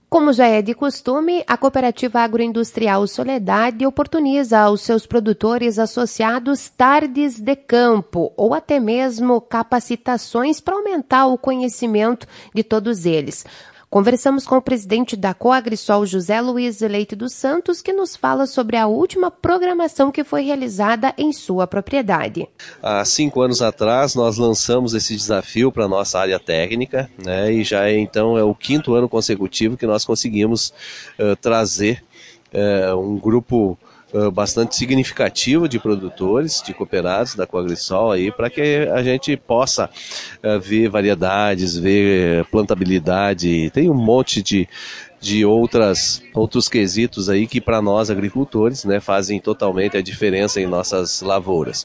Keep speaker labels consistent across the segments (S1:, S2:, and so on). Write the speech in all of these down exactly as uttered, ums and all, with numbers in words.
S1: Como já é de costume, a Cooperativa Agroindustrial Soledade oportuniza aos seus produtores associados tardes de campo ou até mesmo capacitações para aumentar o conhecimento de todos eles. Conversamos com o presidente da Coagrisol, José Luiz Leite dos Santos, que nos fala sobre a última programação que foi realizada em sua propriedade.
S2: Há cinco anos atrás, nós lançamos esse desafio para a nossa área técnica, né, e já é, então é o quinto ano consecutivo que nós conseguimos uh, trazer uh, um grupo Uh, bastante significativo de produtores, de cooperados da Coagrisol aí, para que a gente possa uh, ver variedades, ver plantabilidade. Tem um monte de, de outras, outros quesitos aí que para nós agricultores, né, fazem totalmente a diferença em nossas lavouras.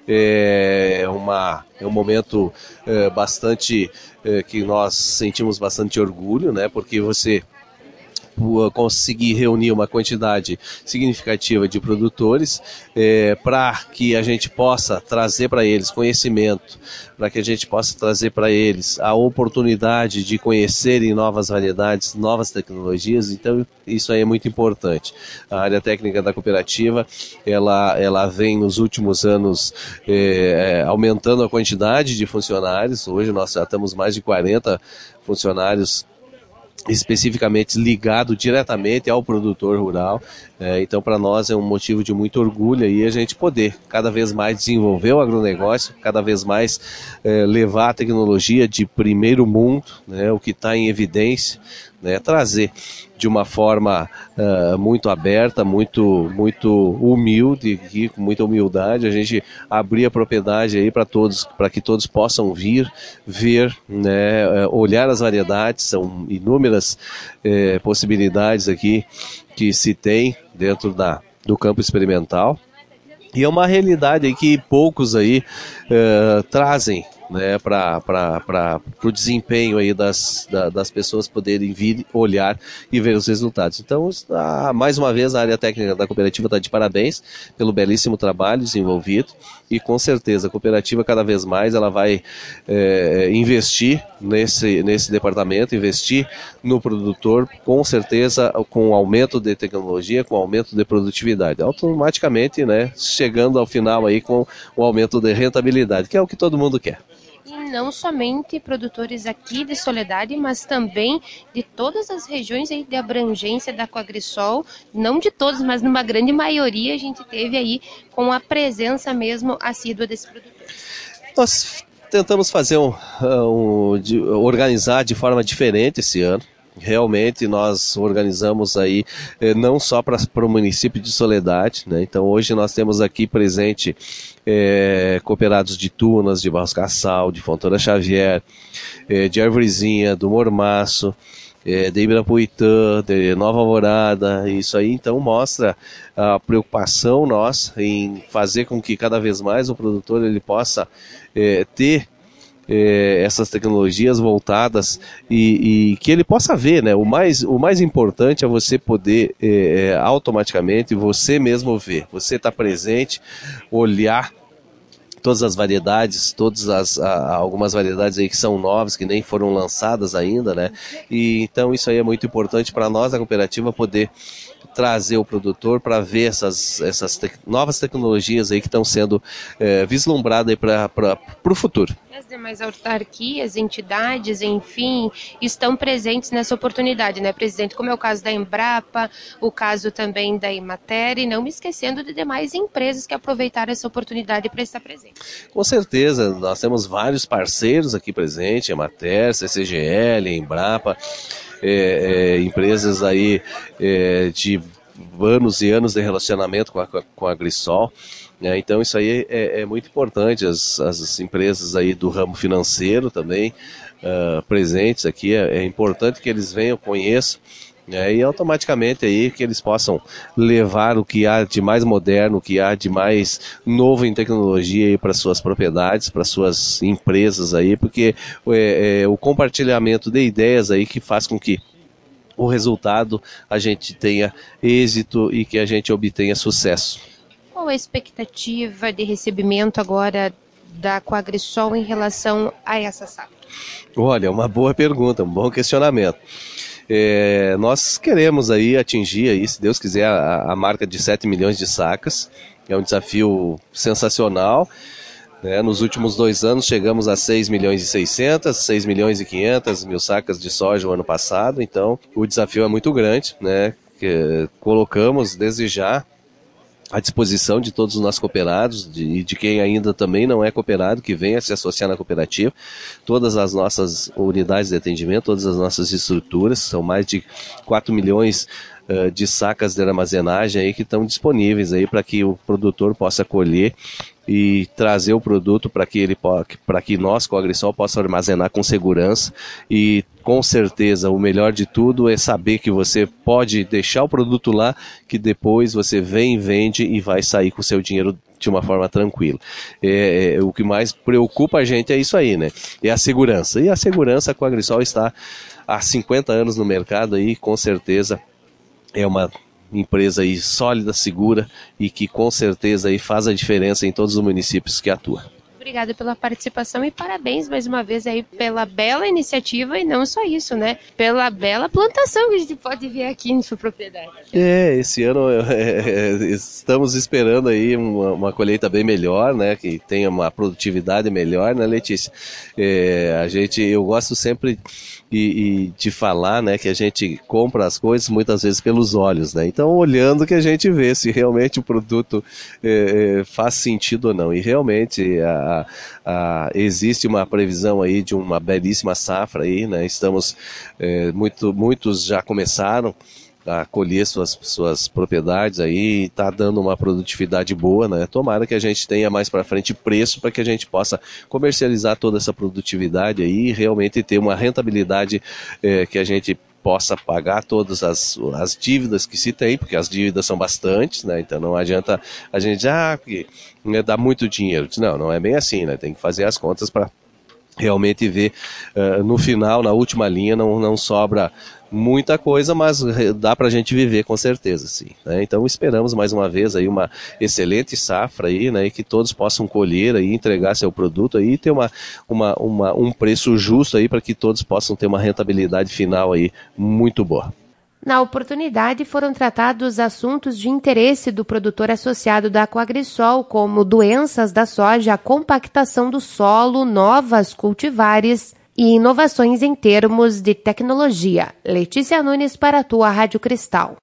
S2: É, uma, é um momento uh, bastante uh, que nós sentimos bastante orgulho, né, porque você conseguir reunir uma quantidade significativa de produtores é, para que a gente possa trazer para eles conhecimento, para que a gente possa trazer para eles a oportunidade de conhecerem novas variedades, novas tecnologias. Então isso aí é muito importante. A área técnica da cooperativa ela, ela vem nos últimos anos é, aumentando a quantidade de funcionários. Hoje nós já temos mais de quarenta funcionários especificamente ligado diretamente ao produtor rural, é, então para nós é um motivo de muito orgulho aí a gente poder cada vez mais desenvolver o agronegócio, cada vez mais é, levar a tecnologia de primeiro mundo, né, o que está em evidência, né, trazer de uma forma uh, muito aberta, muito, muito humilde, e com muita humildade, a gente abrir a propriedade aí para todos, para que todos possam vir, ver, né, olhar as variedades. São inúmeras eh, possibilidades aqui que se tem dentro da, do campo experimental. E é uma realidade aí que poucos aí uh, trazem, né, para o desempenho aí das, da, das pessoas poderem vir, olhar e ver os resultados. Então, a, mais uma vez, a área técnica da cooperativa está de parabéns pelo belíssimo trabalho desenvolvido e, com certeza, a cooperativa cada vez mais ela vai é, investir nesse, nesse departamento, investir no produtor, com certeza, com o aumento de tecnologia, com o aumento de produtividade. Automaticamente, né, chegando ao final aí com o aumento de rentabilidade, que é o que todo mundo quer.
S1: E não somente produtores aqui de Soledade, mas também de todas as regiões aí de abrangência da Coagrisol, não de todos, mas numa grande maioria a gente teve aí com a presença mesmo assídua desses produtores.
S2: Nós tentamos fazer um, um de, organizar de forma diferente esse ano. Realmente nós organizamos aí eh, não só para o município de Soledade, né? Então hoje nós temos aqui presente eh, cooperados de Tunas, de Barros Cassal, de Fontoura Xavier, eh, de Arvorezinha, do Mormaço, eh, de Ibirapuitã, de Nova Alvorada. Isso aí então mostra a preocupação nossa em fazer com que cada vez mais o produtor ele possa eh, ter Eh, essas tecnologias voltadas e, e que ele possa ver, né? O mais, o mais importante é você poder eh, automaticamente, você mesmo ver, você estar presente, olhar todas as variedades, todas as a, algumas variedades aí que são novas, que nem foram lançadas ainda, né? E então isso aí é muito importante para nós, a cooperativa, poder trazer o produtor para ver essas, essas te- novas tecnologias aí que estão sendo é, vislumbradas para o futuro.
S1: As demais autarquias, entidades, enfim, estão presentes nessa oportunidade, né, presidente? Como é o caso da Embrapa, o caso também da Emater, e não me esquecendo de demais empresas que aproveitaram essa oportunidade para estar presente.
S2: Com certeza, nós temos vários parceiros aqui presentes, Emater, C C G L, Embrapa, é, é, empresas aí é, de anos e anos de relacionamento com a, com a Agrisol. É, então isso aí é, é muito importante, as, as empresas aí do ramo financeiro também uh, presentes aqui, é, é importante que eles venham, conheçam, né, e automaticamente aí que eles possam levar o que há de mais moderno, o que há de mais novo em tecnologia aí para suas propriedades, para suas empresas aí, porque é, é o compartilhamento de ideias aí que faz com que o resultado a gente tenha êxito e que a gente obtenha sucesso.
S1: Qual a expectativa de recebimento agora da Coagrisol em relação a essa safra?
S2: Olha, uma boa pergunta, um bom questionamento. É, nós queremos aí atingir, aí, se Deus quiser, a, a marca de sete milhões de sacas. É um desafio sensacional. Né? Nos últimos dois anos chegamos a seis milhões e seiscentos, seis milhões e quinhentas mil sacas de soja o ano passado. Então o desafio é muito grande, né? Que colocamos desde já à disposição de todos os nossos cooperados e de, de quem ainda também não é cooperado, que venha se associar na cooperativa. Todas as nossas unidades de atendimento, todas as nossas estruturas, são mais de quatro milhões uh, de sacas de armazenagem aí que estão disponíveis aí para que o produtor possa colher e trazer o produto para que ele para que nós, com a Agrisol, possa armazenar com segurança. E com certeza o melhor de tudo é saber que você pode deixar o produto lá, que depois você vem, vende e vai sair com o seu dinheiro de uma forma tranquila. É, é, o que mais preocupa a gente é isso aí, né? É a segurança. E a segurança com a Agrisol está há cinquenta anos no mercado aí, com certeza é uma empresa aí sólida, segura e que com certeza aí faz a diferença em todos os municípios que atua.
S1: Obrigada pela participação e parabéns mais uma vez aí pela bela iniciativa e não só isso, né? Pela bela plantação que a gente pode ver aqui em sua propriedade.
S2: É, esse ano é, é, estamos esperando aí uma, uma colheita bem melhor, né? Que tenha uma produtividade melhor, né, Letícia? É, a gente, eu gosto sempre e, e de falar, né, que a gente compra as coisas muitas vezes pelos olhos, né? Então, olhando que a gente vê se realmente o produto é, faz sentido ou não. E realmente a A, a, existe uma previsão aí de uma belíssima safra aí, né? Estamos, é, muito, muitos já começaram a colher suas, suas propriedades aí, está dando uma produtividade boa, né? Tomara que a gente tenha mais para frente preço para que a gente possa comercializar toda essa produtividade aí e realmente ter uma rentabilidade é, que a gente possa pagar todas as, as dívidas que se tem, porque as dívidas são bastantes, né? Então não adianta a gente, ah, porque né, dá muito dinheiro. Não, não é bem assim, né? Tem que fazer as contas para realmente ver uh, no final, na última linha, não, não sobra muita coisa, mas dá para a gente viver com certeza, sim. Né? Então esperamos mais uma vez aí uma excelente safra aí, né? E que todos possam colher aí, entregar seu produto aí e ter uma, uma, uma, um preço justo aí para que todos possam ter uma rentabilidade final aí muito boa.
S1: Na oportunidade, foram tratados assuntos de interesse do produtor associado da Coagrisol, como doenças da soja, compactação do solo, novas cultivares e inovações em termos de tecnologia. Letícia Nunes para a tua Rádio Cristal.